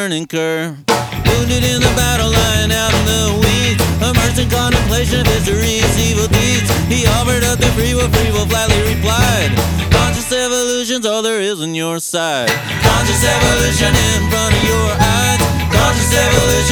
learning curve. Wounded in the battle, lying out in the weeds, immersed in contemplation of history's evil deeds. He offered up the free will flatly replied, conscious evolution's all there is on your side. Conscious evolution in front of your eyes. Conscious evolution.